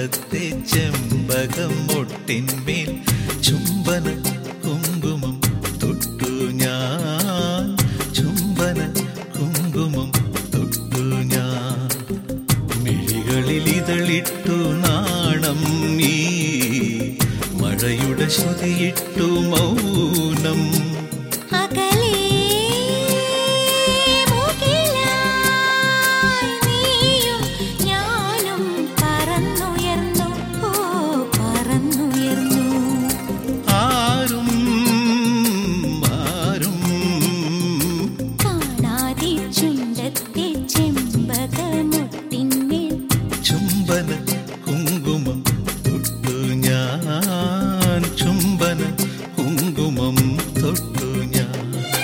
ചുണ്ടത്തെ ചെമ്പകം മൊട്ടിന്മേൽ ചുംബന കുങ്കുമം തൊട്ടു ഞാൻ, ചുംബന കുങ്കുമം തൊട്ടു ഞാൻ. മിഴികളിൽ ഇതളിട്ടു നാണം നീ, മഴയുടെ ശ്രുതിയിട്ടു മൗനം. ചുംബന കുങ്കുമം തൊട്ടു ഞാൻ, ചുംബന കുങ്കുമം തൊട്ടു ഞാൻ.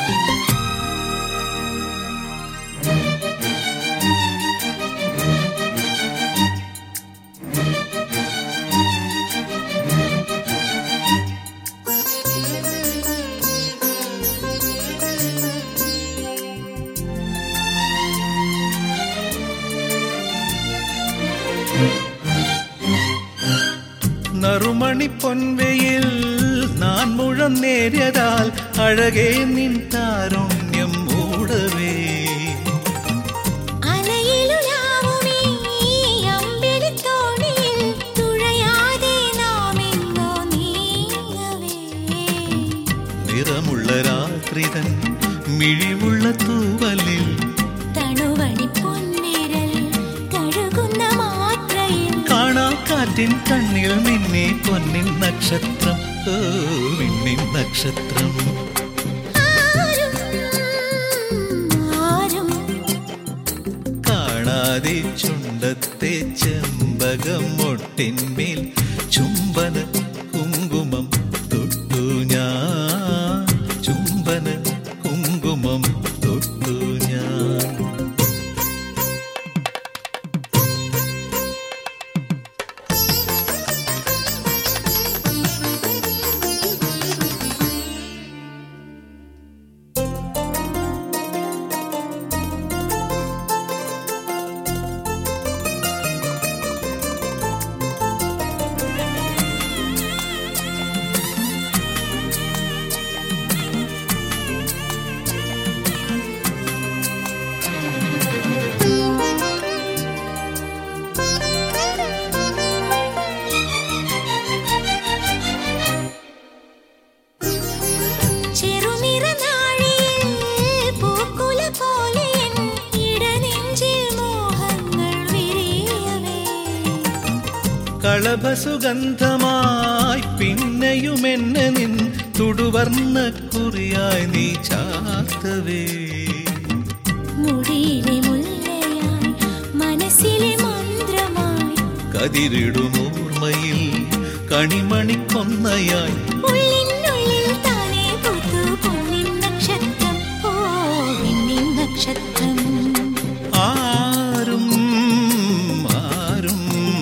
നറുമണി പൊൻവെയിൽ നാൻ മുഴം നേരിയതാൽ അഴകേ നിൻ താരുണ്യം മൂടവേ. നിറമുള്ള രാത്രിതൻ മിഴിവുള്ള തൂവലിൽ കാറ്റിൻ കണ്ണിൽ മിന്നി പൊന്നിൻ നക്ഷത്രം, മിന്നിൻ നക്ഷത്രം. കാണാതെ ചുണ്ടത്തെ ചെമ്പകം മൊട്ടിന്മേൽ ചുംബന കുങ്കുമം തൊട്ടു ഞാൻ, ചുംബന കുങ്കുമം തൊട്ടു ഞാൻ. കളഭസുഗന്ധമായി പിന്നെയുമെന്നെ നിൻ തുടുവർണ്ണ കുറിയായി നീ ചാർത്തവേ. മുടിയിലെ മുല്ലയായി മനസ്സിലെ മന്ത്രമായി കതിരിടുമോർമ്മയിൽ കണിമണിക്കൊന്നയായി ഉള്ളിനുള്ളിൽ താനേ പൂത്തു പൊന്നിൻ നക്ഷത്രം, ഓ മിന്നിൻ നക്ഷത്രം. ആരും ആരും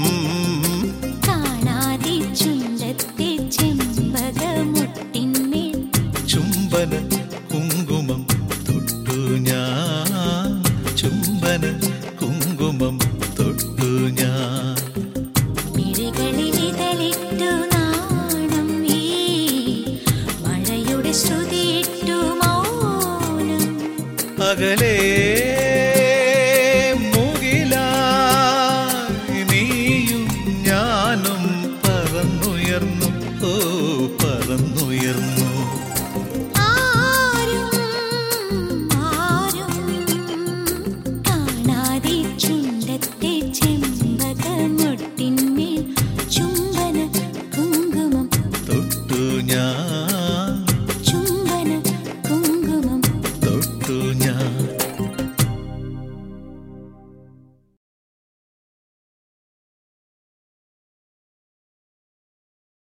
കാണാതെ ചുണ്ടത്തെ ചെമ്പകമൊട്ടിന്മേൽ ചുംബന കുങ്കുമം തൊട്ടു ഞാൻ, ചുംബന കുങ്കുമം തൊട്ടു ഞാൻ. മിഴികളിലിതളിട്ടു നാണം നീ, മഴയുടെ ശ്രുതിയിട്ടു മൗനം. അകലെ